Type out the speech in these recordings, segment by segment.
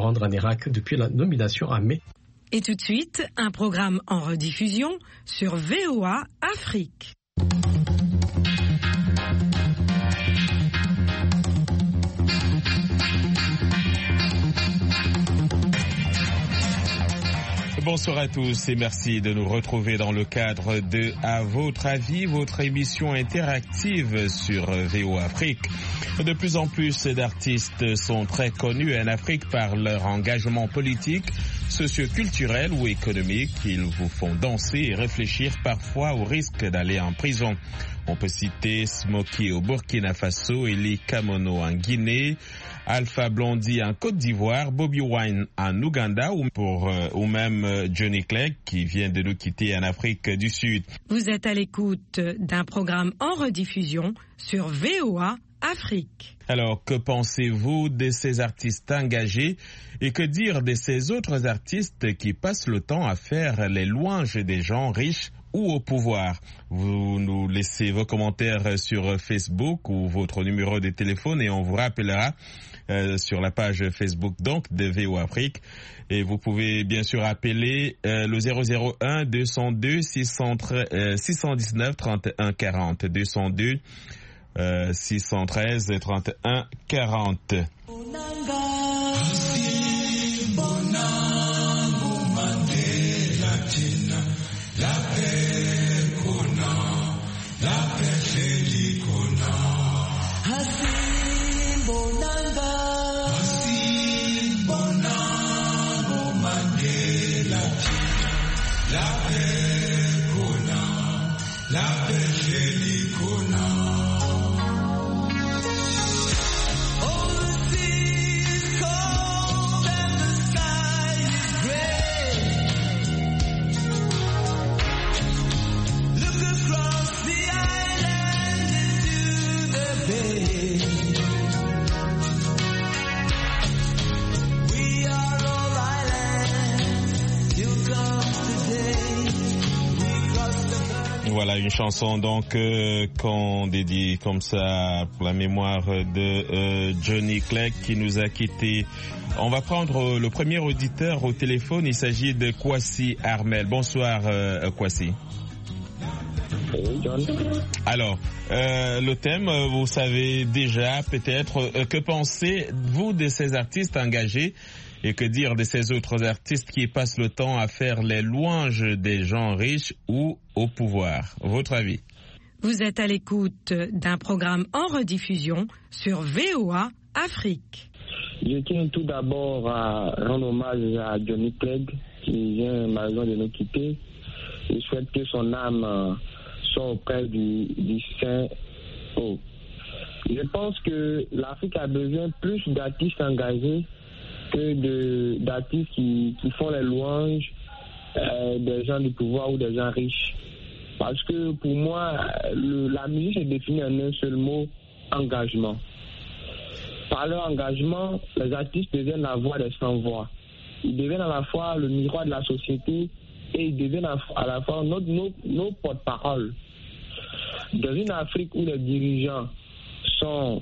rendre en Irak depuis la nomination en mai. Et tout de suite, un programme en rediffusion sur VOA Afrique. Bonsoir à tous et merci de nous retrouver dans le cadre de À votre avis, votre émission interactive sur VOA Afrique. De plus en plus d'artistes sont très connus en Afrique par leur engagement politique, socio-culturel ou économique. Ils vous font danser et réfléchir parfois au risque d'aller en prison. On peut citer Smokey au Burkina Faso, Eli Kamono en Guinée, Alpha Blondy en Côte d'Ivoire, Bobby Wine en Ouganda ou même Johnny Clegg qui vient de nous quitter en Afrique du Sud. Vous êtes à l'écoute d'un programme en rediffusion sur VOA Afrique. Alors, que pensez-vous de ces artistes engagés et que dire de ces autres artistes qui passent le temps à faire les louanges des gens riches ou au pouvoir? Vous nous laissez vos commentaires sur Facebook ou votre numéro de téléphone et on vous rappellera sur la page Facebook donc de VOA Afrique. Et vous pouvez bien sûr appeler le 001 202 619 31 40 202 613 31 40. Voilà une chanson donc qu'on dédie comme ça pour la mémoire de Johnny Clegg qui nous a quittés. On va prendre le premier auditeur au téléphone. Il s'agit de Kwasi Armel. Bonsoir Kwasi. Alors, le thème, vous savez déjà peut-être, que pensez-vous de ces artistes engagés et que dire de ces autres artistes qui passent le temps à faire les louanges des gens riches ou au pouvoir? Votre avis? Vous êtes à l'écoute d'un programme en rediffusion sur VOA Afrique. Je tiens tout d'abord à rendre hommage à Johnny Clegg qui vient malheureusement de nous quitter. Je souhaite que son âme soit auprès du Saint. Je pense que l'Afrique a besoin plus d'artistes engagés que d'artistes qui font les louanges des gens du pouvoir ou des gens riches. Parce que pour moi, la musique est définie en un seul mot, engagement. Par leur engagement, les artistes deviennent la voix des sans-voix. Ils deviennent à la fois le miroir de la société et ils deviennent à la fois nos porte-paroles. Dans une Afrique où les dirigeants sont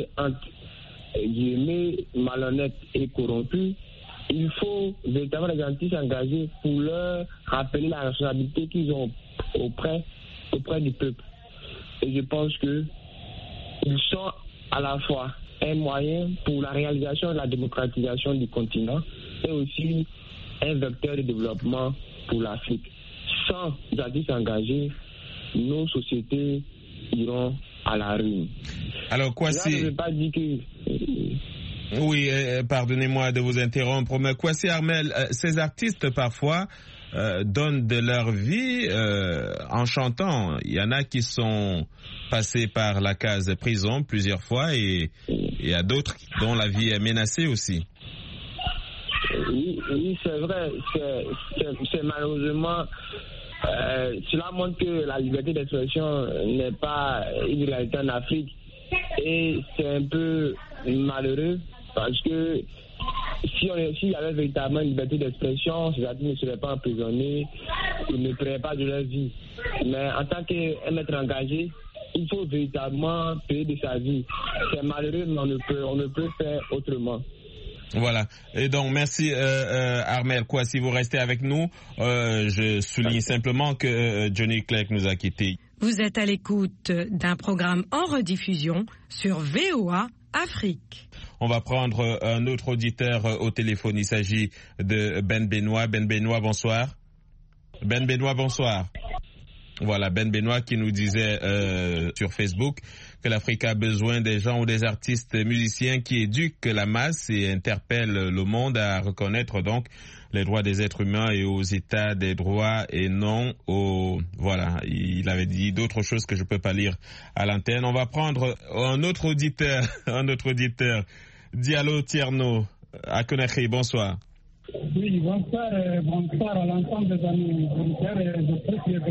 malhonnêtes et corrompus, il faut véritablement les artistes engagés pour leur rappeler la responsabilité qu'ils ont auprès du peuple. Et je pense que ils sont à la fois un moyen pour la réalisation de la démocratisation du continent et aussi un vecteur de développement pour l'Afrique. Sans artistes engagés, nos sociétés iront à la ruine. Alors quoi c'est... Je ne veux pas dire que... Oui, pardonnez-moi de vous interrompre, mais Kwasi Armel, ces artistes parfois donnent de leur vie en chantant. Il y en a qui sont passés par la case prison plusieurs fois et il y a d'autres dont la vie est menacée aussi. Oui, c'est vrai. C'est malheureusement... cela montre que la liberté d'expression n'est pas une réalité en Afrique. Et c'est un peu malheureux parce que s'il y avait véritablement une liberté d'expression, ces artistes ne seraient pas emprisonnés, ils ne paieraient pas de leur vie. Mais en tant qu'un maître engagé, il faut véritablement payer de sa vie. C'est malheureux, mais on ne peut faire autrement. Voilà. Et donc, merci Armel Kouassi, vous restez avec nous. Je souligne simplement que Johnny Clegg nous a quittés. Vous êtes à l'écoute d'un programme en rediffusion sur VOA Afrique. On va prendre un autre auditeur au téléphone. Il s'agit de Ben Benoît. Ben Benoît, bonsoir. Ben Benoît, bonsoir. Voilà, Ben Benoît qui nous disait sur Facebook que l'Afrique a besoin des gens ou des artistes musiciens qui éduquent la masse et interpellent le monde à reconnaître donc les droits des êtres humains et aux états des droits et non aux... Voilà, il avait dit d'autres choses que je peux pas lire à l'antenne. On va prendre un autre auditeur, Diallo Tierno à Conakry. Bonsoir. Oui, bonsoir à l'ensemble des amis auditeurs et je prie que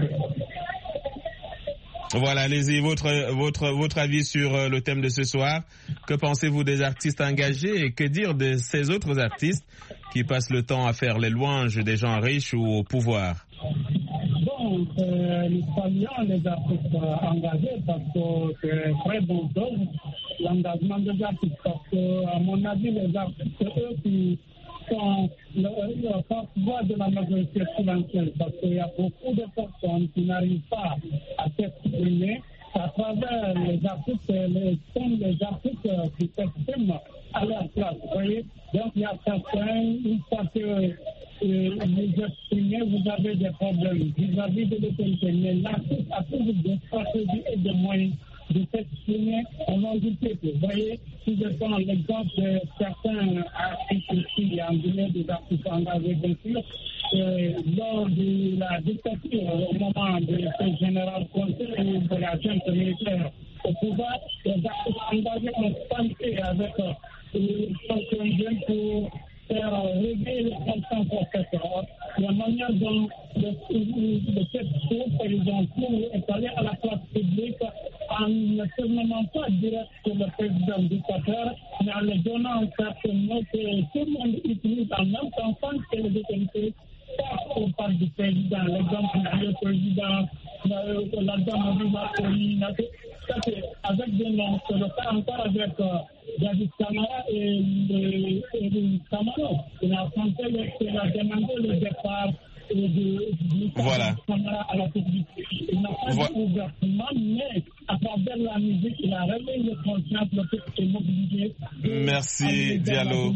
Voilà, allez-y, votre avis sur le thème de ce soir. Que pensez-vous des artistes engagés et que dire de ces autres artistes qui passent le temps à faire les louanges des gens riches ou au pouvoir? Bon, nous saluons les artistes engagés parce que c'est très bon chose, l'engagement des artistes, parce que, à mon avis, les artistes, eux qui sont le porte-voix de la majorité silencieuse, parce qu'il y a beaucoup de personnes qui n'arrivent pas à s'exprimer à travers les artistes, sont les artistes qui s'expriment à leur place. Vous voyez? Donc il y a certains, une fois que vous exprimez, vous avez des problèmes vis-à-vis de l'autorité. Mais l'artiste a toujours des stratégies et des moyens de s'exprimer au nom du peuple. Vous voyez, si je prends l'exemple de certains artistes ici, anglais, des artistes engagés, bien sûr, lors de la dictature, au moment de ce général Conté et de la junte militaire au pouvoir, les artistes engagés ont tenté avec quelques jeunes pour faire réveiller les consciences professeurs. La manière dont cette troupe, ils ont tout étalé à la place publique en ne se nommant pas direct sur le président dictateur, mais en le donnant un certain mot que tout le monde utilise en même temps sans que les autorités passent au parle du président. L'exemple du président, la dame de avec des noms, c'est le cas encore avec David Camara et Camara. Il a demandé le départ voilà. À la publicité. Il n'a pas dit ouvertement, mais à travers la musique, il a réveillé le conscience, le fait que mobilisé. Merci Diallo.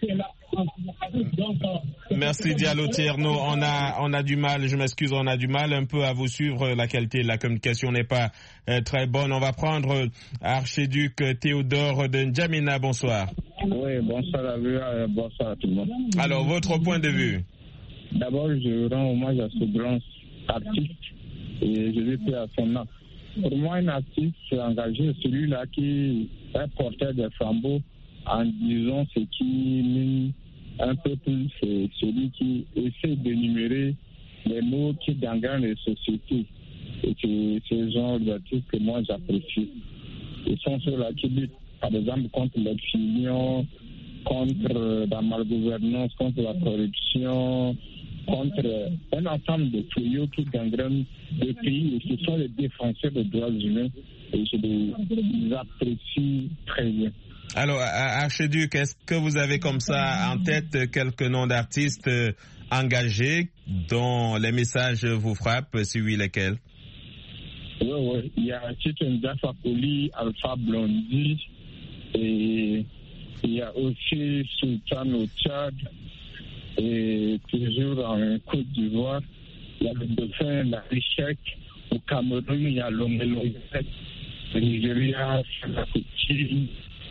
Merci Diallo Tierno. On a du mal, je m'excuse, on a du mal un peu à vous suivre. La qualité de la communication n'est pas très bonne. On va prendre Archiduc Théodore de N'Djamena. Bonsoir. Oui, bonsoir à vous, bonsoir à tout le monde. Alors, votre point de vue? D'abord, je rends hommage à ce grand artiste et je vais faire à son nom. Pour moi, un artiste engagé, celui-là qui est porteur des flambeaux en disant ce qui mine un peu plus, c'est celui qui essaie d'énumérer les mots qui gangrènent les sociétés. Et c'est ce genre d'artistes que moi j'apprécie. Ils sont ceux-là qui luttent, par exemple, contre l'excision, contre la malgouvernance, contre la corruption, contre un ensemble de fléaux qui gangrènent le pays. Et ce sont les défenseurs des droits humains et je les apprécie très bien. Alors, Archiduc, est-ce que vous avez comme ça en tête quelques noms d'artistes engagés dont les messages vous frappent, si oui, lesquels? Oui. Il y a Tchitenda Fakoli, Alpha Blondy, et il y a aussi Sultan au Tchad, et toujours en Côte d'Ivoire. Il y a le dauphin, la Richek. Au Cameroun, il y a l'Omelo, le Nigeria, la Côte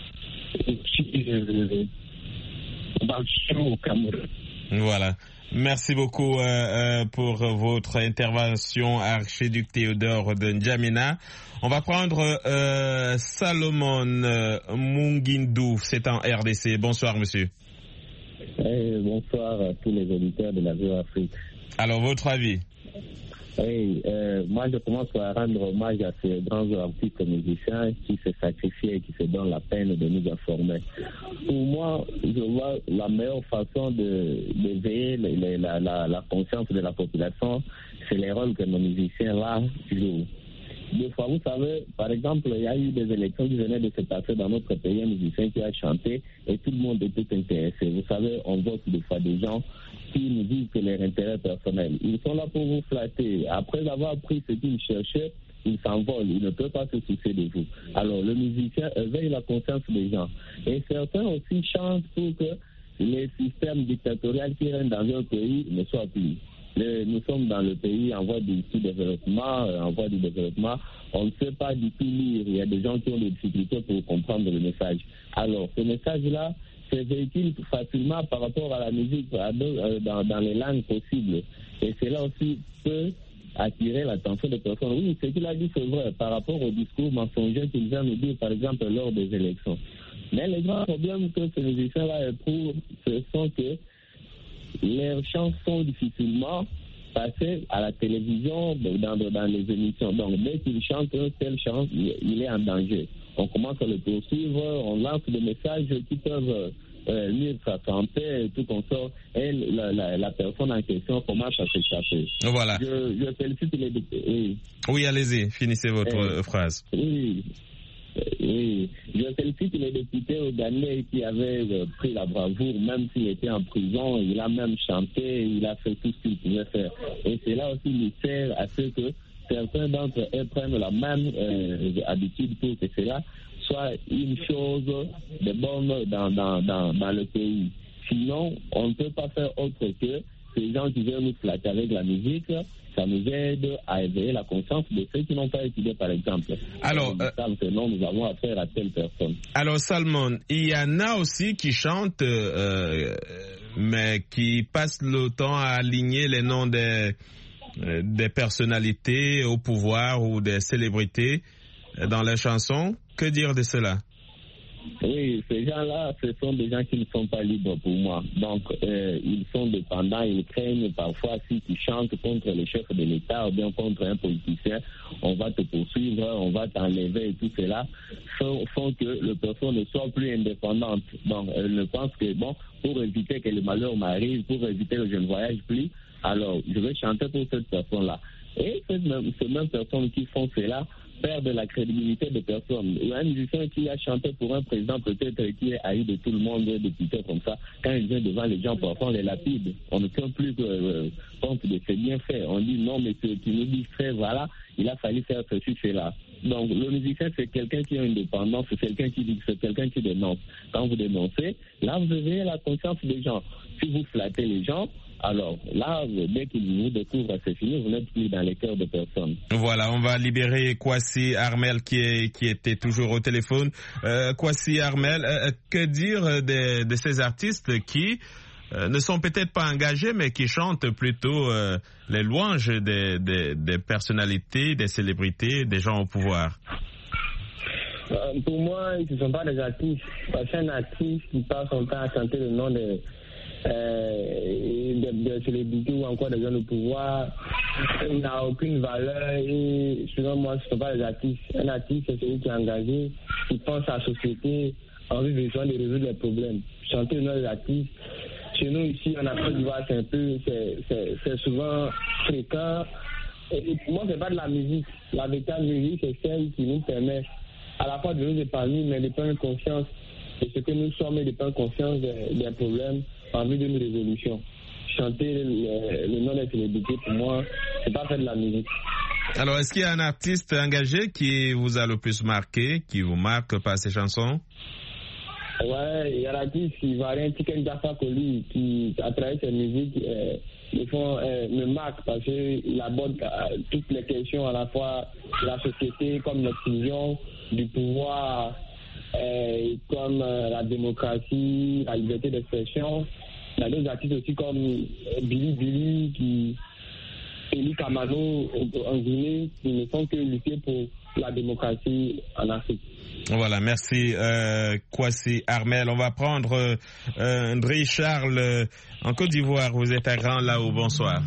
aussi au Cameroun. Voilà. Merci beaucoup pour votre intervention, Archiduc Théodore de N'Djamena. On va prendre Salomon Mungindou, c'est en RDC. Bonsoir, monsieur. Bonsoir à tous les auditeurs de la VOA Afrique. Alors, votre avis? Oui, moi je commence par rendre hommage à ces grands artistes musiciens qui se sacrifient et qui se donnent la peine de nous informer. Pour moi, je vois la meilleure façon d'éveiller la conscience de la population, c'est les rôles que nos musiciens là jouent. des fois, vous savez, par exemple, il y a eu des élections qui venaient de se passer dans notre pays, un musicien qui a chanté et tout le monde était intéressé. Vous savez, on voit des fois des gens qui nous disent que leur intérêt personnel. Ils sont là pour vous flatter. Après avoir pris ce qu'ils cherchaient, ils s'envolent. Ils ne peuvent pas se soucier de vous. Alors, le musicien éveille la conscience des gens. Et certains aussi chantent pour que les systèmes dictatoriaux qui règnent dans un pays ne soient plus. Nous sommes dans le pays en voie de développement, on ne sait pas du tout lire. Il y a des gens qui ont des difficultés pour comprendre le message. Alors, ce message-là se véhicule facilement par rapport à la musique dans les langues possibles. Et cela aussi peut attirer l'attention des personnes. Oui, ce qu'il a dit, c'est vrai, par rapport au discours mensonger qu'il vient nous dire, par exemple, lors des élections. Mais le grand problème que ces musiciens-là éprouvent, ce sont que leurs chansons difficilement passées à la télévision, dans les émissions. Donc, dès qu'ils chantent une telle chant, il est en danger. On commence à le poursuivre, on lance des messages qui peuvent lire sa santé et tout comme ça. Et la personne en question commence à s'échapper. Voilà. Je félicite les députés. Oui, allez-y, finissez votre phrase. Oui, je félicite les députés ougandais qui avaient pris la bravoure, même s'il était en prison, il a même chanté, il a fait tout ce qu'il pouvait faire. Et cela aussi lui sert à ce que certains d'entre eux prennent la même habitude pour que cela soit une chose de bonne dans le pays. Sinon, on ne peut pas faire autre que ces gens qui veulent nous flatter avec la musique. Ça nous aide à éveiller la conscience de ceux qui n'ont pas étudié, par exemple. Alors, non, nous avons affaire à telle personne. Alors, Salmon, il y en a aussi qui chantent, mais qui passent le temps à aligner les noms des personnalités au pouvoir ou des célébrités dans les chansons. Que dire de cela? Oui, ces gens-là, ce sont des gens qui ne sont pas libres pour moi. Donc, ils sont dépendants, ils craignent parfois si tu chantes contre le chef de l'État ou bien contre un politicien, on va te poursuivre, on va t'enlever et tout cela, font que le personne ne soit plus indépendante. Donc, elle ne pense que, pour éviter que le malheur m'arrive, pour éviter que je ne voyage plus, alors je vais chanter pour cette personne-là. Et ces mêmes personnes qui font cela perdent la crédibilité de personnes. Il y a un musicien qui a chanté pour un président peut-être qui est haï de tout le monde, des députés comme ça. Quand il vient devant les gens, parfois on les lapide. On ne tient plus compte de ses bienfaits. On dit non, mais tu nous dis frère, voilà, il a fallu faire ceci, cela. Donc le musicien, c'est quelqu'un qui a une indépendance, c'est quelqu'un qui dit, c'est quelqu'un qui dénonce. Quand vous dénoncez, là vous éveillez la conscience des gens. Si vous flattez les gens, alors là, dès qu'ils vous découvrent, c'est fini, vous n'êtes plus dans les cœurs de personne. Voilà, on va libérer Kwasi Armel qui était toujours au téléphone. Kwasi Armel, que dire de ces artistes qui ne sont peut-être pas engagés, mais qui chantent plutôt les louanges des personnalités, des célébrités, des gens au pouvoir? Pour moi, ce ne sont pas des artistes. Parce qu'un artiste qui passe son temps à chanter le nom de célébrités ou encore des gens au pouvoir n'a aucune valeur et selon moi, ce ne sont pas des artistes. Un artiste, c'est celui qui est engagé, qui pense à la société, en vue besoin de résoudre les problèmes. Chanter le nom des artistes. Chez nous, ici, en Afrique d'Ivoire, c'est souvent fréquent. Et pour moi, ce n'est pas de la musique. La véritable musique, c'est celle qui nous permet à la fois de nous épanouir, mais de prendre conscience de ce que nous sommes et de prendre conscience des problèmes en vue d'une résolution. Chanter le nom des célébrités, pour moi, c'est pas faire de la musique. Alors, est-ce qu'il y a un artiste engagé qui vous a le plus marqué, qui vous marque par ses chansons? Ouais, il y a l'artiste ivoirien Tiken Jah Fakoly qui, à travers ses musiques, me marque parce qu'il aborde toutes les questions à la fois de la société, comme l'exclusion, du pouvoir, comme la démocratie, la liberté d'expression. Il y a d'autres artistes aussi comme Billy, Eli Kamano en Guinée, qui ne font que lutter pour la démocratie en Afrique. Voilà, merci Kwasi Armel. On va prendre André Charles en Côte d'Ivoire. Vous êtes à Grand Lao. Bonsoir.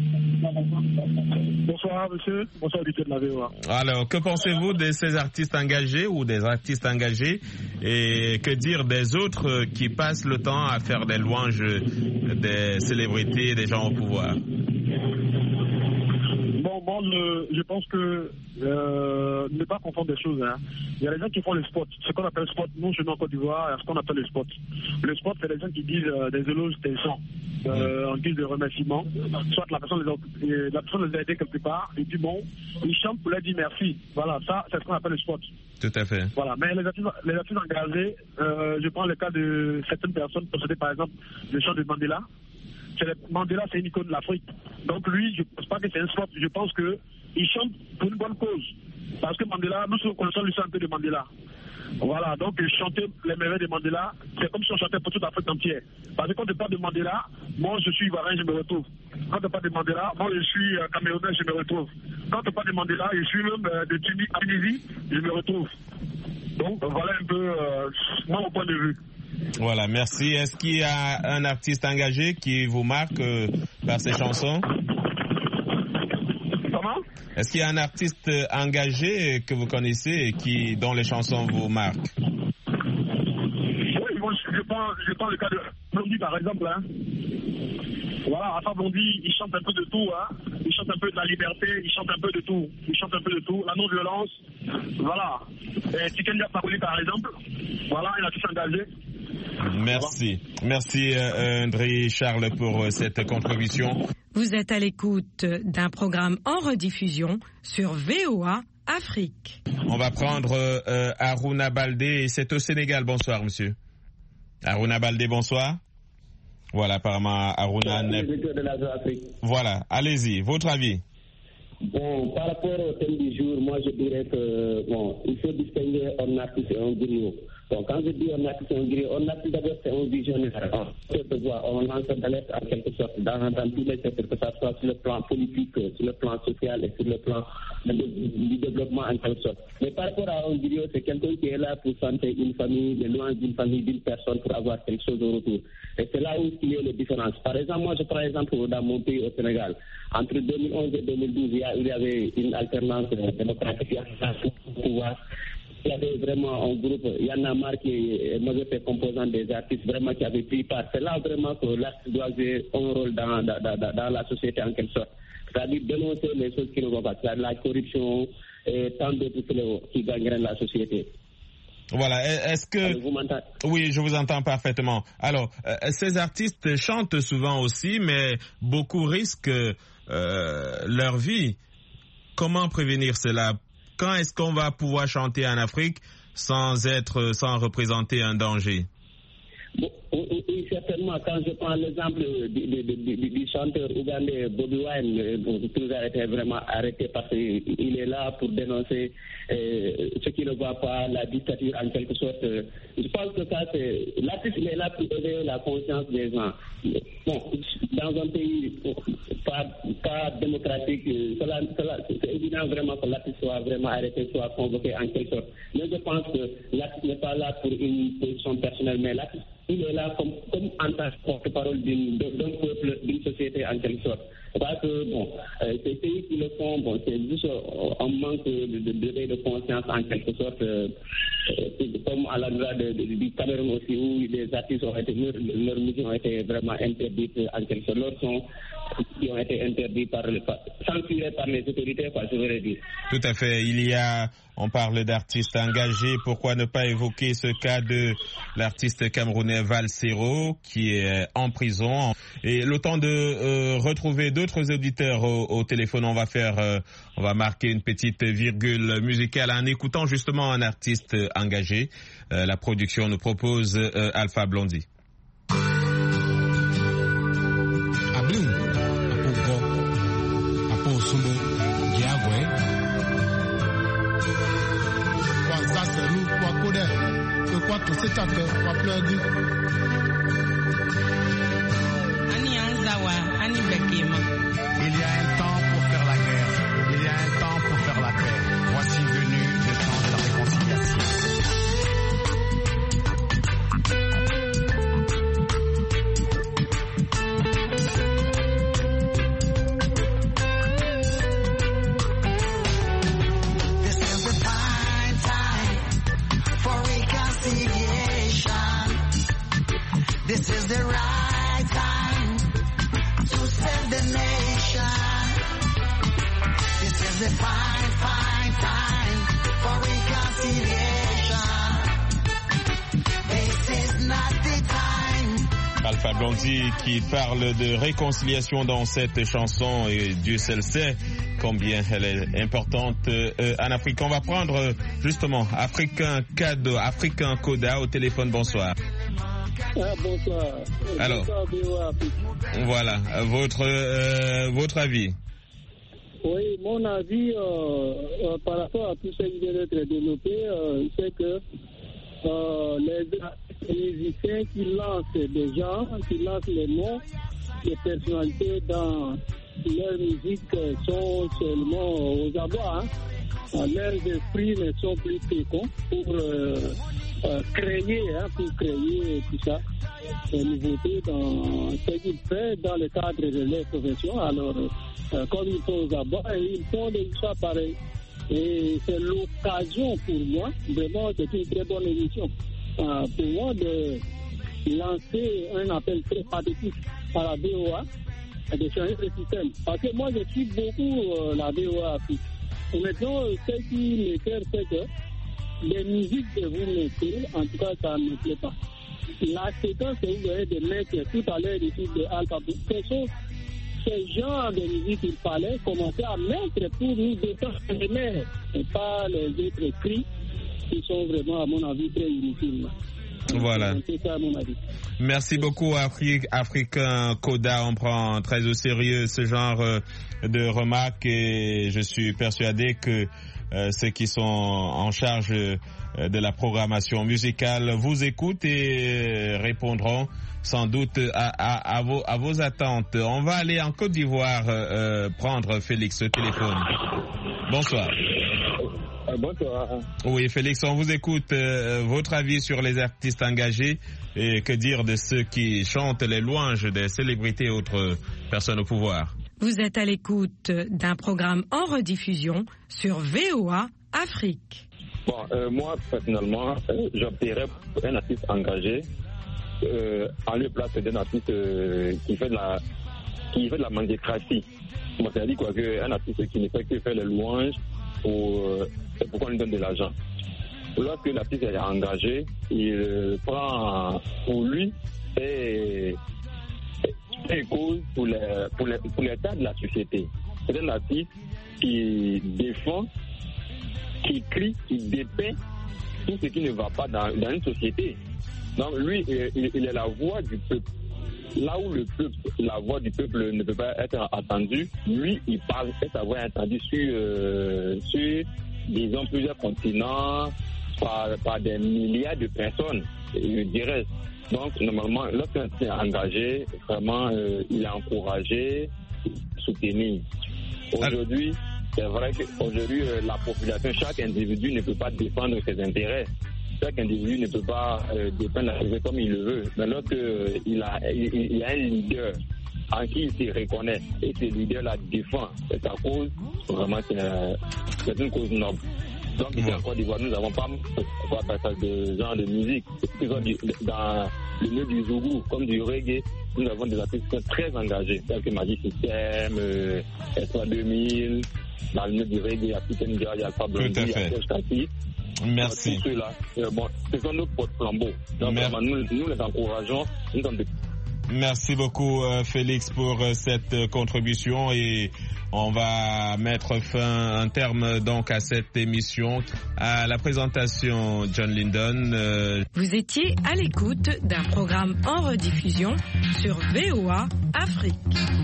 Bonsoir monsieur, bonsoir auditeur de la VOA. Alors, que pensez-vous de ces artistes engagés ou des artistes engagés et que dire des autres qui passent le temps à faire des louanges des célébrités et des gens au pouvoir? Bon, moi, je pense que ne pas confondre des choses. Hein. Il y a des gens qui font le sport, ce qu'on appelle sport. Nous, chez nous en Côte d'Ivoire, il y a ce qu'on appelle le sport. Le sport, c'est des gens qui disent des éloges des gens en guise de remerciement. Soit la personne les a aidés quelque part, et puis bon, ils chantent pour leur dire merci. Voilà, ça, c'est ce qu'on appelle le sport. Tout à fait. Voilà, mais les artistes engagés, je prends le cas de certaines personnes, possédées par exemple le chant de Mandela. Mandela, c'est une icône de l'Afrique. Donc lui, je ne pense pas que c'est un sport. Je pense qu'il chante pour une bonne cause. Parce que Mandela, nous connaissons le chant de Mandela. Voilà, donc chanter les merveilles de Mandela, c'est comme si on chantait pour toute l'Afrique entière. Parce que quand on parle de Mandela, moi je suis ivoirien, je me retrouve. Quand on parle de Mandela, moi je suis camerounais, je me retrouve. Quand on parle de Mandela, je suis même de Tunisie, je me retrouve. Donc voilà un peu mon point de vue. Voilà, merci. Est-ce qu'il y a un artiste engagé qui vous marque par ses chansons? Comment? Est-ce qu'il y a un artiste engagé que vous connaissez et dont les chansons vous marquent? Oui, moi, je prends le cas de Blondie par exemple. Hein. Voilà, Alpha Blondie, il chante un peu de tout. Hein. Il chante un peu de la liberté, il chante un peu de tout. Il chante un peu de tout. La non-violence, voilà. Tikendia Fakouli par exemple, voilà, un artiste engagé. Merci. Merci André Charles pour cette contribution. Vous êtes à l'écoute d'un programme en rediffusion sur VOA Afrique. On va prendre Aruna Baldé, c'est au Sénégal. Bonsoir monsieur. Aruna Baldé, bonsoir. Voilà, apparemment Aruna... Voilà, allez-y, votre avis. Bon, par rapport au thème du jour, moi je dirais que il faut distinguer un artiste et un griot. Donc quand je dis un artiste et un griot, un artiste d'abord c'est un visionnaire. On lance d'alerte en quelque sorte dans tous les secteurs, que ce soit sur le plan politique, sur le plan social et sur le plan du développement en quelque sorte. Mais par rapport à un griot, c'est quelqu'un qui est là pour santer une famille, de loin d'une famille, d'une personne, pour avoir quelque chose au retour. Et c'est là où il y a les différences. Par exemple, moi je prends exemple dans mon pays au Sénégal. Entre 2011 et 2012, il y avait une alternance démocratique au pouvoir. Il y avait vraiment un groupe, Y'en a marre, qui est majorité composante des artistes vraiment qui avaient pris part. C'est là vraiment que l'artiste doit jouer un rôle dans la société en quelque sorte. C'est-à-dire dénoncer les choses qui ne vont pas, c'est-à-dire la corruption et tant d'autres fléaux qui gagneraient la société. Voilà, est-ce que... Alors, vous m'entendez? Oui, je vous entends parfaitement. Alors, ces artistes chantent souvent aussi, mais beaucoup risquent leur vie. Comment prévenir cela? Quand est-ce qu'on va pouvoir chanter en Afrique sans représenter un danger? Oui, certainement. Quand je prends l'exemple du chanteur ougandais Bobi Wine, tout a été vraiment arrêté parce qu'il est là pour dénoncer ce qui ne va pas, la dictature en quelque sorte. Je pense que ça, c'est... L'artiste est là pour éveiller la conscience des gens. Bon, dans un pays pas démocratique, c'est évident vraiment que l'artiste soit vraiment arrêté, soit convoqué en quelque sorte. Mais je pense que l'artiste n'est pas là pour une position personnelle, mais l'artiste, il est là comme en tant que porte-parole d'un peuple, d'une société en quelque sorte. Parce que, ces pays qui le font, c'est juste un manque de conscience en quelque sorte, comme à l'endroit du Cameroun aussi, où les artistes ont été, leurs musiques ont été vraiment interdites en quelque sorte. Leurs sons qui ont été interdits censurés par les autorités, je voudrais dire. Tout à fait. On parle d'artistes engagés. Pourquoi ne pas évoquer ce cas de l'artiste camerounais Valsero qui est en prison? Et le temps de retrouver d'autres auditeurs au téléphone, on va marquer une petite virgule musicale en écoutant justement un artiste engagé. La production nous propose Alpha Blondie. Il y a un temps pour faire la guerre, il y a un temps pour faire la paix. Voici venu le temps de la réconciliation. This is the time for reconciliation. Alpha Blondy qui parle de réconciliation dans cette chanson et Dieu seul sait combien elle est importante en Afrique. On va prendre justement Africain Koda au téléphone. Bonsoir. Bonsoir. Alors, voilà, votre avis. Oui, mon avis par rapport à tout ce qui vient d'être développé, c'est que les musiciens qui lancent des gens, qui lancent les noms des personnalités dans leur musique sont seulement aux abois. Leurs esprits ne sont plus féconds pour créer tout ça, des nouveautés dans ce qu'ils font dans le cadre de leur profession. Alors, comme ils sont aux abois, ils font des choix pareils. Et c'est l'occasion pour moi, vraiment, c'est une très bonne émission, pour moi de lancer un appel très pathétique à la VOA de changer le système. Parce que moi, je suis beaucoup la VOA Afrique. Et maintenant, ce qui m'écoeure, c'est que les musiques que vous mettez, en tout cas, ça ne me plaît pas. La séquence que vous avez de mettre tout à l'heure ici de Alpha, ce genre de musique qu'il fallait commencer à mettre pour nous détendre les mers et pas les autres cris qui sont vraiment, à mon avis, très inutiles. Voilà. C'est ça, à mon avis. Merci beaucoup, Africain Koda. On prend très au sérieux ce genre de remarques et je suis persuadé que ceux qui sont en charge de la programmation musicale vous écoutent et répondront sans doute à vos attentes. On va aller en Côte d'Ivoire prendre Félix au téléphone. Bonsoir. Bonsoir. Oui, Félix, on vous écoute. Votre avis sur les artistes engagés et que dire de ceux qui chantent les louanges des célébrités et autres personnes au pouvoir? Vous êtes à l'écoute d'un programme en rediffusion sur VOA Afrique. Bon, moi, personnellement, j'opterais pour un artiste engagé en lieu place d'un artiste qui fait de la mendicratie. Moi, c'est-à-dire quoi, qu'un artiste qui ne fait que faire les louanges pour qu'on lui donne de l'argent. Lorsque l'artiste est engagé, il prend pour lui et cause pour l'état de la société. C'est un artiste qui défend, qui crie, qui dépeint tout ce qui ne va pas dans une société. Donc lui, il est la voix du peuple. Là où la voix du peuple ne peut pas être entendue, lui, il parle et sa voix est entendue sur disons, plusieurs continents, par des milliards de personnes, je dirais. Donc, normalement, lorsqu'un est engagé, vraiment, il est encouragé, soutenu. Aujourd'hui, c'est vrai qu'aujourd'hui, la population, chaque individu ne peut pas défendre ses intérêts. Chaque individu ne peut pas défendre la société comme il le veut. Mais lorsqu'il a un leader en qui il se reconnaît et ce leader la défend, c'est sa cause, vraiment, c'est une cause noble. Donc, ici en Côte d'Ivoire, nous n'avons pas de genre de musique. Dans le milieu du zougou, comme du reggae, nous avons des artistes qui sont très engagés, tels que Magic System, S3 2000, dans le milieu du reggae, African Jazz, Alpha Blondy, Kati. Merci. Tous ceux-là, ce sont nos porte-flambeaux. Donc, vraiment, nous les encourageons. Nous sommes Merci beaucoup, Félix, pour cette contribution et on va mettre un terme donc à cette émission. À la présentation, John Lyndon. Vous étiez à l'écoute d'un programme en rediffusion sur VOA Afrique.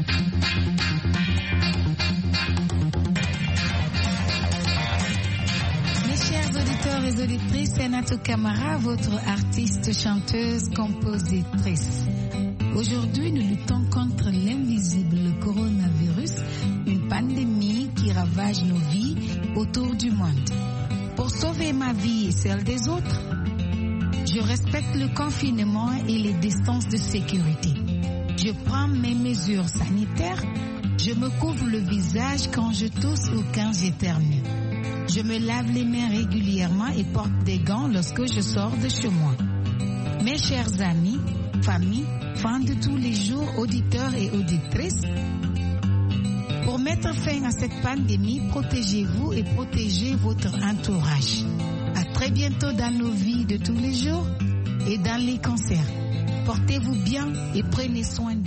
Mes chers auditeurs et auditrices, c'est Natou Kamara, votre artiste, chanteuse, compositrice. Aujourd'hui, nous luttons contre l'invisible coronavirus, une pandémie qui ravage nos vies autour du monde. Pour sauver ma vie et celle des autres, je respecte le confinement et les distances de sécurité. Je prends mes mesures sanitaires, je me couvre le visage quand je tousse ou quand j'éternue. Je me lave les mains régulièrement et porte des gants lorsque je sors de chez moi. Mes chers amis, famille, fans de tous les jours, auditeurs et auditrices, pour mettre fin à cette pandémie, protégez-vous et protégez votre entourage. À très bientôt dans nos vies de tous les jours et dans les concerts. Portez-vous bien et prenez soin